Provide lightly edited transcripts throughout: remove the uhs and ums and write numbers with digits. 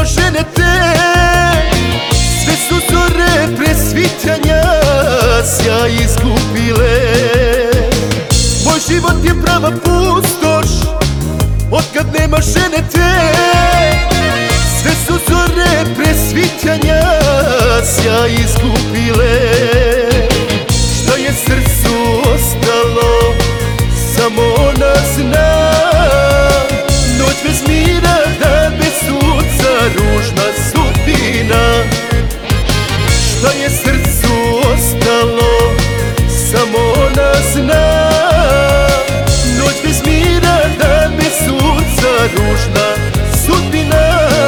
žene te, sve su zore presvitanja sjaj izgubile. Moj život je prava pustoš, otkad nema žene te, sve su zore presvitanja sjaj izgubile. Šta je srcu ostalo, samo ona zna, noć bez mira, dan bez sunca, ružna sudbina. Šta je srcu ostalo, samo ona zna, noć bez mira, dan bez sunca, ružna sudbina.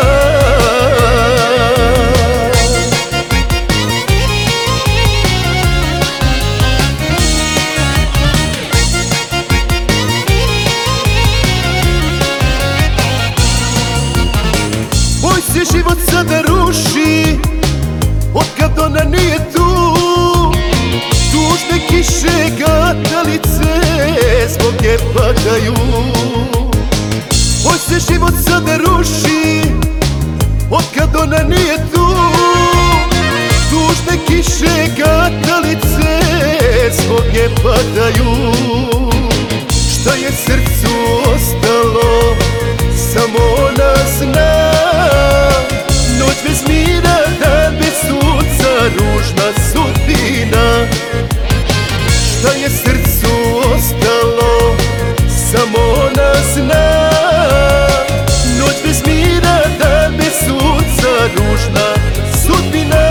Moj se život sada ruši, otkad ona nije tu. Tužne kiše gatalice zbog nje padaju. Moj se život sada ruši, otkad ona nije tu. Tužne kiše gatalice zbog nje padaju. Šta je srcu ostalo, samo ona zna, noć bez mira, dan bez sunca, ružna sudbina. Šta je srcu ostalo, samo ona zna, noć bez mira, dan bez sunca, ružna sudbina.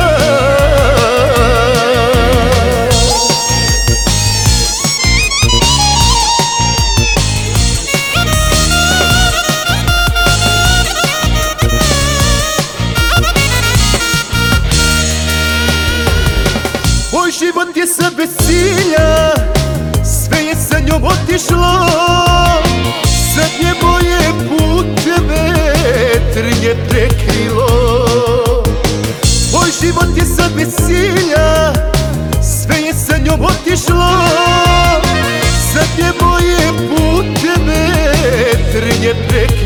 Moj život je sad bez cilja, sve je sa njom otišlo. Zadnje moje puteve trnje prekrilo. Moj život je sad bez cilja, sve je sa njom otišlo. Zadnje moje puteve trnje prekrilo.